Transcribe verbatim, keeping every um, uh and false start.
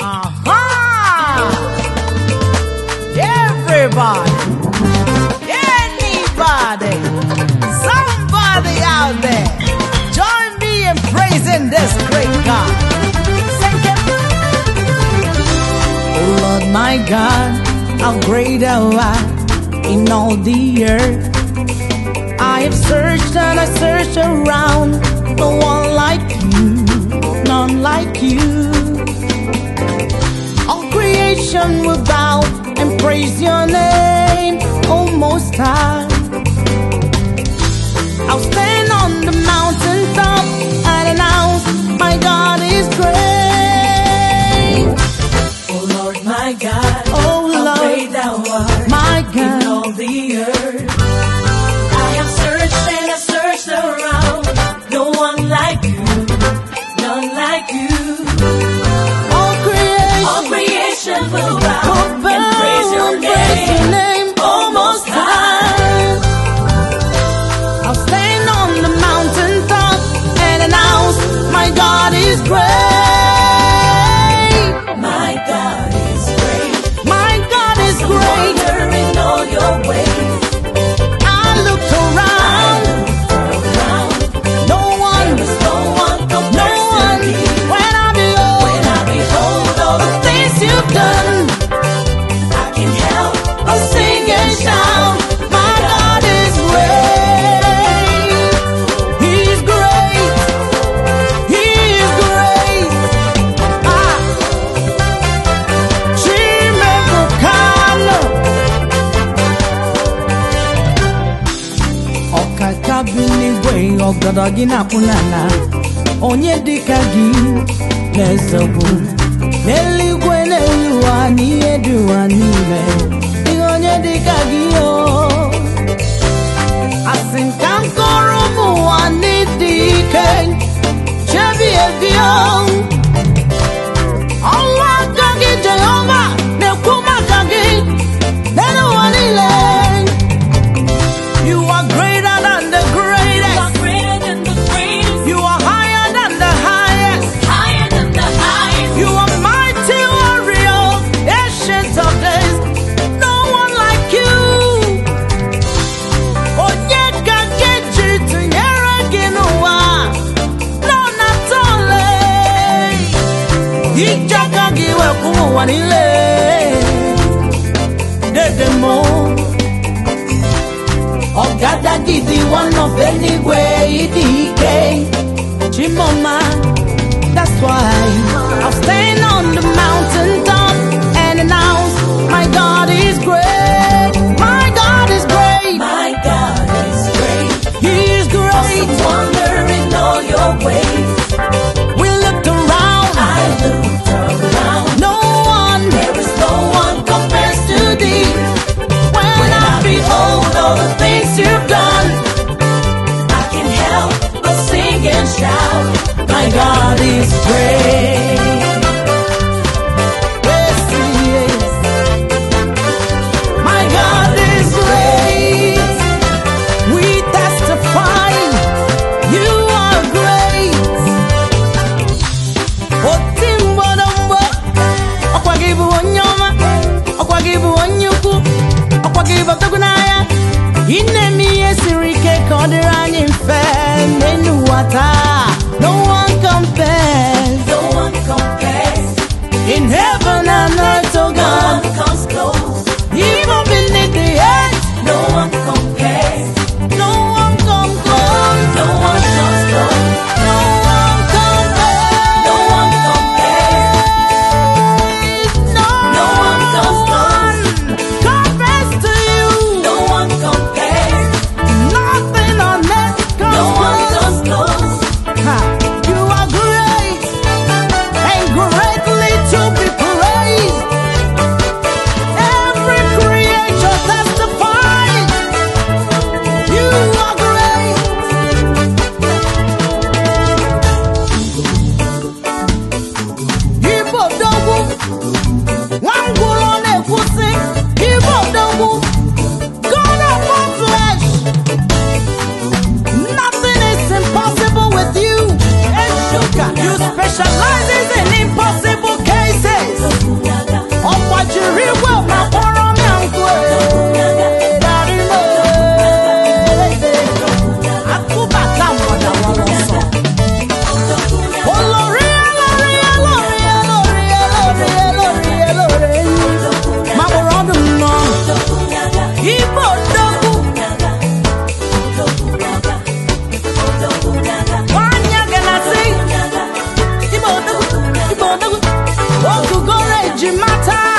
Aha! Everybody, anybody, somebody out there, join me in praising this great God. Thank Him. Oh Lord my God, how great thou art in all the earth. I have searched and I searched around, no one like you, none like you. All creation will bow and praise your name, O Most High. I'll stand on the mountain top and announce my God is great. Oh Lord my God, oh how Lord, great thou art, my God, in all the earth. I have searched and I searched around, no one like you, none like you. all creation, All creation will bow will bow and praise your and praise your name, name, O Most High. I'll stand on the mountain top and announce my God is great. My God is great, My God is great. wonder in all your ways. I looked around, Around, no one, there is no one no compares to one. thee. When I behold When I behold all the the things you've done, I can help but sing and shout. my God is great. He's great. He is great. Ah, Chimekukano. Ọkaka bi n'igwe ọgọdọ gị na-akwụ n'ala, onye dịka gị na-esogbu n'eluigwe n'elu ụwa n'ihe dị ụwa niile, ihe onye dịka gị o. Asị m ka m kọrọ ụmụ ụwa n'ịdị ike chebi ebi o. Ọnwụ aka gị Jehova na-ekwu maka gị n'elu ụwa niile. You are greater than the You greatest. are greater than the greatest, You are higher than the highest. higher than the highest. You are mighty warrior, ancient of days. No one like you. Onye ka keji tụnyere gị n'ụwa? None at all. Ije aka gị wepụ ụwa niile. Dede mo. Ọgadagidi one of eluigwe ịdị ike. Chimoma, that's why I'll stand on the mountain top and announce my God is great. My God is great. My God is great, He is great. wonder in all your ways. We looked around, I looked around, no one. there is no one compares to thee. When When I I behold all the things you've done, I can help but sing and shout. My God is great. Yes, He is. My God is great. We testify you are great. Otimbodombo, ọkwa gị bụ onye ọma, ọkwa gị bụ onye ukwu, ọkwa gị bụ ọtọgụnanya. Ị na-eme ihe siri ike ka ọ dịrị anyị mfe n'elu ụwa taa. No one compares No one compares, in heaven and earth, oh no God. one comes close. Even beneath the earth, No one compares, no one comes close. no one comes close. No one compares. No one compares, No, no one comes close. compares to you. No one compares, Nothing on earth comes no one close. comes close. Ha, you are great and greatly to be praised. Every creature testifies you are great. Igbo dogwu, nwa ngwụrụ na-ekwusị. Igbo dogwu, God of all flesh. Nothing is impossible with you. You specialize in impossible cases. Fiji matter.